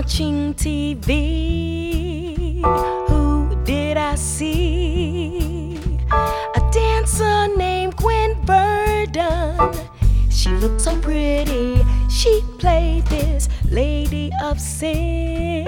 watching TV, who did I see? A dancer named Gwen Verdon. She looked so pretty. She played this lady of sin,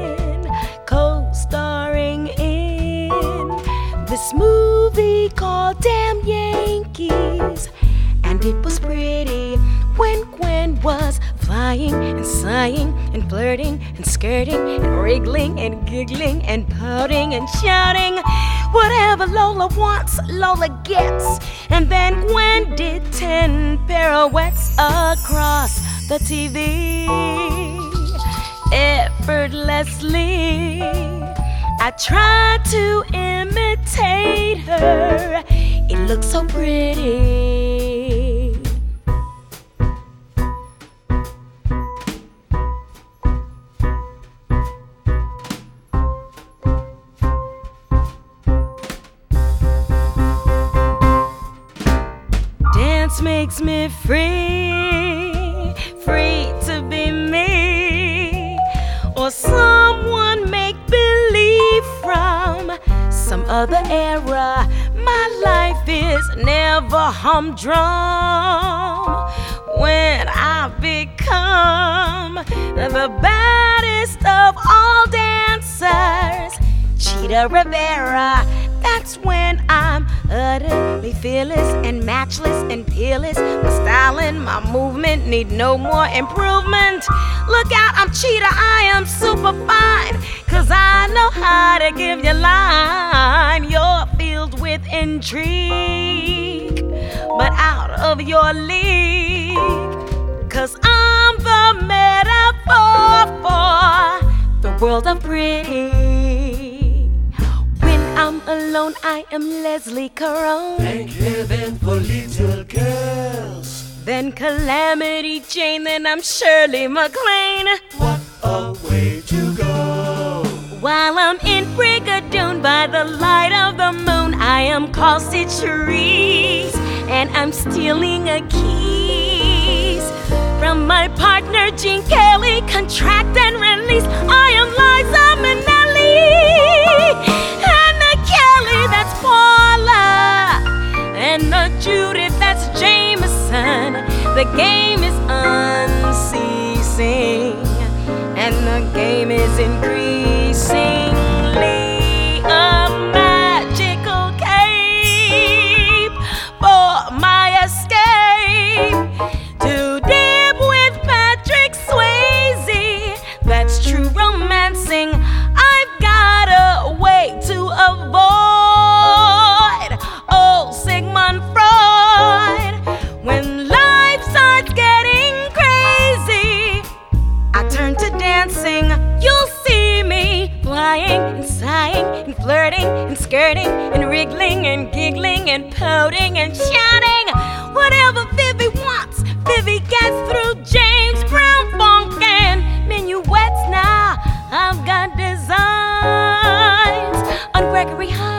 co-starring in this movie called Damn Yankees. And it was pretty when Gwen was flying and sighing and flirting and skirting and wriggling and giggling and pouting and shouting. Whatever Lola wants, Lola gets. And then Gwen did 10 pirouettes across the TV, effortlessly. I tried to imitate her. It looked so pretty. Dance makes me free, free to be me, or someone make believe from some other era. My life is never humdrum when I become the baddest of all dancers, Chita Rivera. That's when I'm utterly fearless and matchless and peerless. My style and my movement need no more improvement. Look out, I'm Chita, I am super fine, 'cause I know how to give you line. You're filled with intrigue, but out of your league, 'cause I'm the metaphor for the world of pretty. I'm alone, I am Leslie Caron. Thank heaven for little girls. Then Calamity Jane, then I'm Shirley MacLaine. What a way to go. While I'm in Brigadoon by the light of the moon, I am called Citrus, and I'm stealing a keys from my partner Gene Kelly. Contract and release, I am Liza Minnelli. That's Paula, and the Judith, that's Jameson. The game is unceasing, and the game is increasingly a magical cape for my escape. To dip with Patrick Swayze, that's true romancing. I've got a way to avoid Sigmund Freud. When life starts getting crazy, I turn to dancing. You'll see me flying and sighing and flirting and skirting and wriggling and giggling and pouting and shouting. Whatever Vivi wants, Vivi gets through. James Brown funk and minuets. Now I've got designs on Gregory High.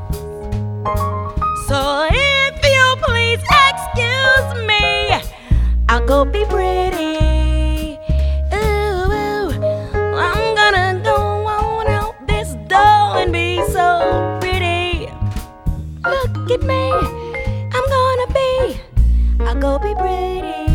So if you please excuse me, I'll go be pretty. Ooh, ooh, I'm gonna go on out this door and be so pretty. Look at me, I'm gonna be, I'll go be pretty.